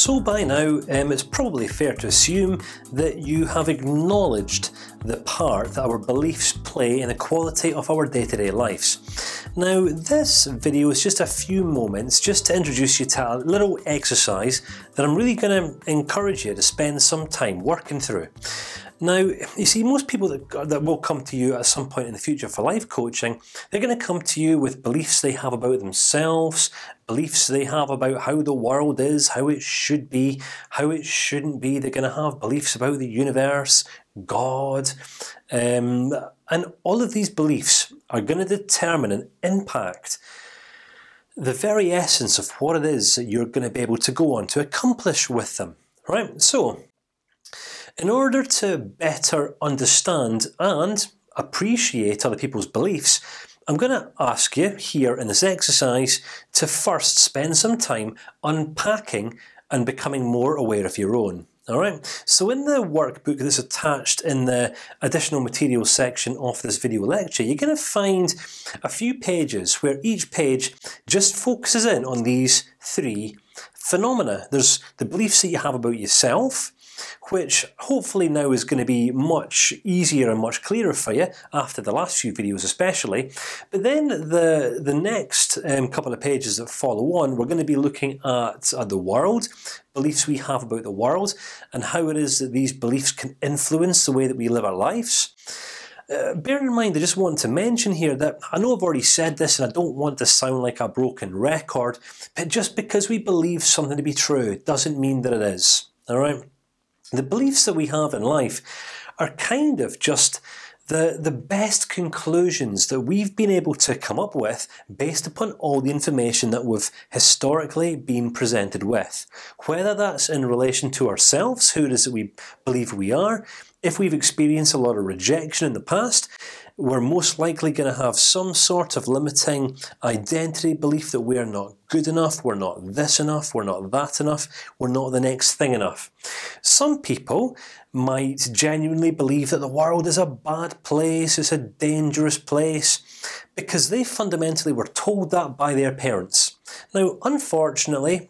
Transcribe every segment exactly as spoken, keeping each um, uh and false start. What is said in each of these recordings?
So by now, um, it's probably fair to assume that you have acknowledged the part that our beliefs play in the quality of our day-to-day lives. Now, this video is just a few moments just to introduce you to a little exercise that I'm really going to encourage you to spend some time working through. Now, you see, most people that, that will come to you at some point in the future for life coaching, they're going to come to you with beliefs they have about themselves, beliefs they have about how the world is, how it should be, how it shouldn't be. They're going to have beliefs about the universe, God, um, and all of these beliefs are going to determine and impact the very essence of what it is that you're going to be able to go on to accomplish with them. Right? So, in order to better understand and appreciate other people's beliefs, I'm going to ask you here in this exercise to first spend some time unpacking and becoming more aware of your own. All right. So in the workbook that's attached in the additional materials section of this video lecture, you're going to find a few pages where each page just focuses in on these three phenomena. There's the beliefs that you have about yourself, which hopefully now is going to be much easier and much clearer for you after the last few videos, especially. But then the the next um, couple of pages that follow on, we're going to be looking at uh, the world, beliefs we have about the world, and how it is that these beliefs can influence the way that we live our lives. Uh, bear in mind, I just want to mention here that I know I've already said this, and I don't want to sound like a broken record. But just because we believe something to be true doesn't mean that it is. All right. The beliefs that we have in life are kind of just the the best conclusions that we've been able to come up with based upon all the information that we've historically been presented with. Whether that's in relation to ourselves, who it is that we believe we are. If we've experienced a lot of rejection in the past, we're most likely going to have some sort of limiting identity belief that we're not good enough, we're not this enough, we're not that enough, we're not the next thing enough. Some people might genuinely believe that the world is a bad place, it's a dangerous place, because they fundamentally were told that by their parents. Now, unfortunately,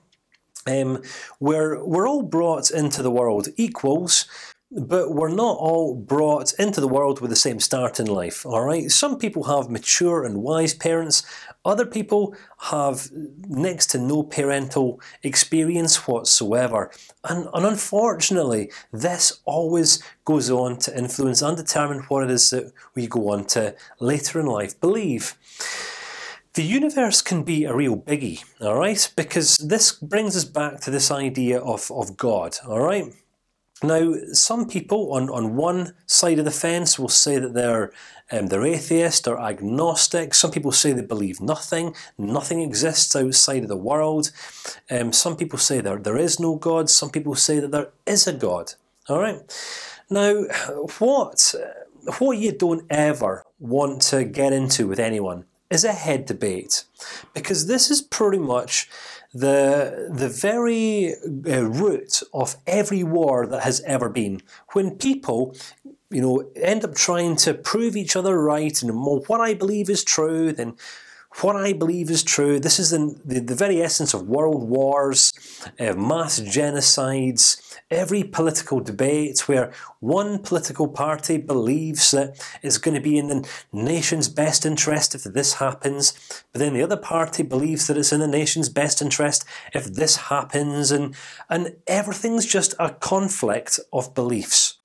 um, we're we're all brought into the world equals. But we're not all brought into the world with the same start in life. All right. Some people have mature and wise parents. Other people have next to no parental experience whatsoever. And, and unfortunately, this always goes on to influence and determine what it is that we go on to later in life believe. The universe can be a real biggie. All right, because this brings us back to this idea of of God. All right. Now, some people on on one side of the fence will say that they're um, they're atheist or agnostic. Some people say they believe nothing, nothing exists outside of the world. Um, some people say there there is no God. Some people say that there is a God. All right. Now, what what you don't ever want to get into with anyone is a head debate, because this is pretty much the the very uh, root of every war that has ever been. When people, you know, end up trying to prove each other right, and well, what I believe is true, then what I believe is true. This is the the, the very essence of world wars, uh, mass genocides. Every political debate where one political party believes that it's going to be in the nation's best interest if this happens, but then the other party believes that it's in the nation's best interest if this happens, and and everything's just a conflict of beliefs.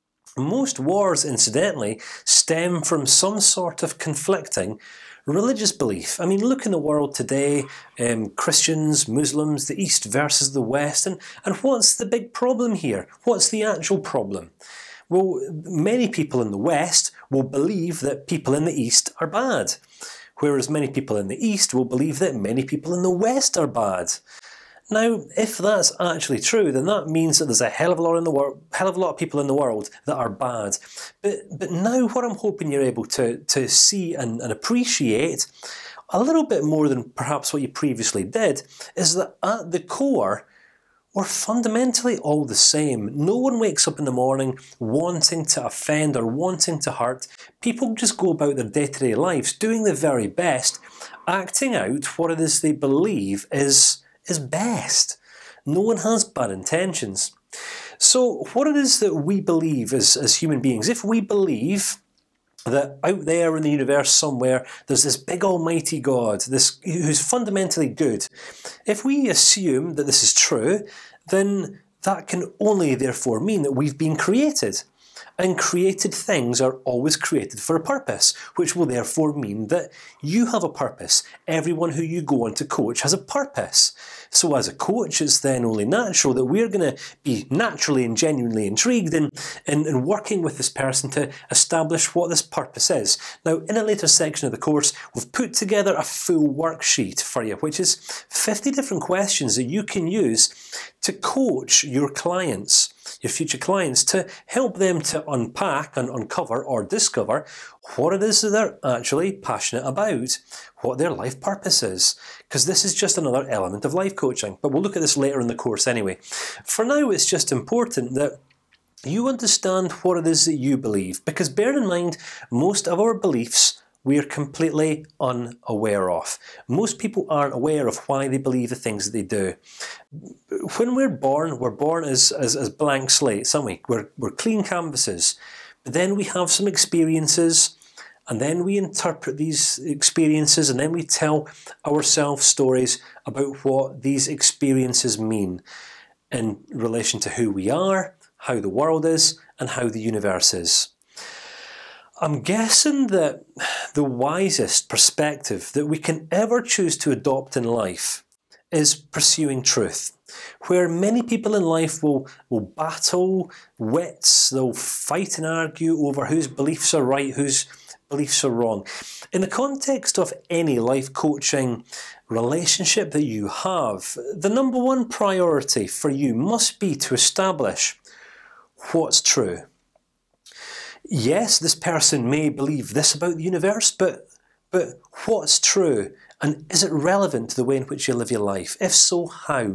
Most wars, incidentally, stem from some sort of conflicting religious belief. I mean, look in the world today: um, Christians, Muslims, the East versus the West, and and what's the big problem here? What's the actual problem? Well, many people in the West will believe that people in the East are bad, whereas many people in the East will believe that many people in the West are bad. Now, if that's actually true, then that means that there's a hell of a lot in the world, hell of a lot of people in the world that are bad. But but now, what I'm hoping you're able to to see and, and appreciate a little bit more than perhaps what you previously did is that at the core, we're fundamentally all the same. No one wakes up in the morning wanting to offend or wanting to hurt. People just go about their day-to-day lives doing their very best, acting out what it is they believe is is best. No one has bad intentions. So what it is that we believe as as human beings, if we believe that out there in the universe somewhere there's this big almighty God, this who's fundamentally good, if we assume that this is true, then that can only therefore mean that we've been created. And created things are always created for a purpose, which will therefore mean that you have a purpose. Everyone who you go on to coach has a purpose. So as a coach, it's then only natural that we're going to be naturally and genuinely intrigued in, in, in working with this person to establish what this purpose is. Now, in a later section of the course, we've put together a full worksheet for you, which is fifty different questions that you can use to coach your clients, your future clients, to help them to unpack and uncover or discover what it is that they're actually passionate about, what their life purpose is. Because this is just another element of life coaching. But we'll look at this later in the course anyway. For now, it's just important that you understand what it is that you believe. Because bear in mind, most of our beliefs we are completely unaware of. Most people aren't aware of why they believe the things that they do. When we're born, we're born as as, as blank slates, aren't we? We're we're clean canvases. But then we have some experiences, and then we interpret these experiences, and then we tell ourselves stories about what these experiences mean in relation to who we are, how the world is, and how the universe is. I'm guessing that the wisest perspective that we can ever choose to adopt in life is pursuing truth. Where many people in life will will battle wits, they'll fight and argue over whose beliefs are right, whose beliefs are wrong. In the context of any life coaching relationship that you have, the number one priority for you must be to establish what's true. Yes, this person may believe this about the universe, but but what's true, and is it relevant to the way in which you live your life? If so, how?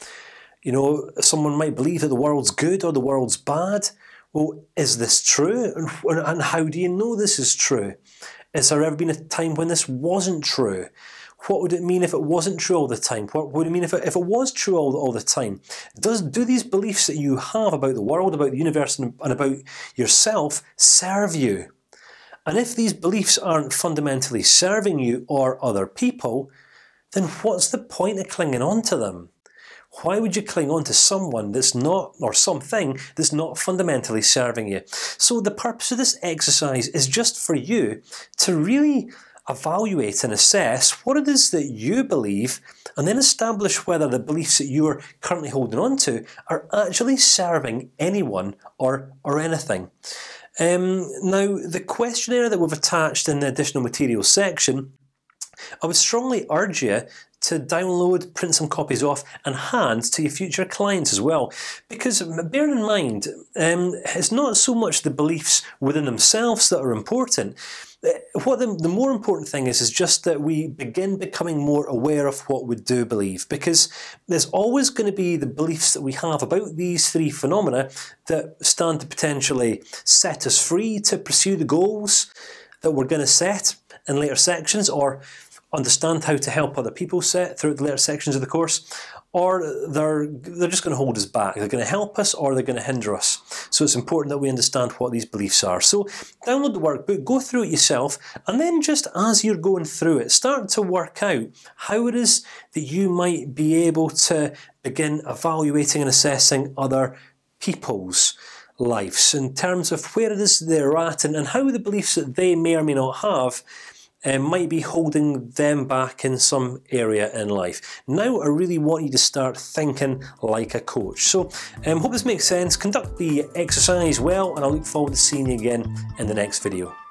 You know, someone might believe that the world's good or the world's bad. Well, is this true, and, and how do you know this is true? Has there ever been a time when this wasn't true? What would it mean if it wasn't true all the time? What would it mean if it, if it was true all, all the time? Does do these beliefs that you have about the world, about the universe, and, and about yourself serve you? And if these beliefs aren't fundamentally serving you or other people, then what's the point of clinging on to them? Why would you cling on to someone that's not, or something that's not fundamentally serving you? So the purpose of this exercise is just for you to really evaluate and assess what it is that you believe, and then establish whether the beliefs that you are currently holding on to are actually serving anyone or or anything. Um, now, the questionnaire that we've attached in the additional materials section, I would strongly urge you to download, print some copies off, and hand to your future clients as well. Because bear in mind, um, it's not so much the beliefs within themselves that are important. What the, the more important thing is is just that we begin becoming more aware of what we do believe, because there's always going to be the beliefs that we have about these three phenomena that stand to potentially set us free to pursue the goals that we're going to set in later sections, or understand how to help other people set throughout the later sections of the course, or they're they're just going to hold us back. They're going to help us, or they're going to hinder us. So it's important that we understand what these beliefs are. So download the workbook, go through it yourself, and then just as you're going through it, start to work out how it is that you might be able to begin evaluating and assessing other people's lives in terms of where it is they're at, and, and how the beliefs that they may or may not have Um, might be holding them back in some area in life. Now, I really want you to start thinking like a coach. So, um, hope this makes sense. Conduct the exercise well, and I look forward to seeing you again in the next video.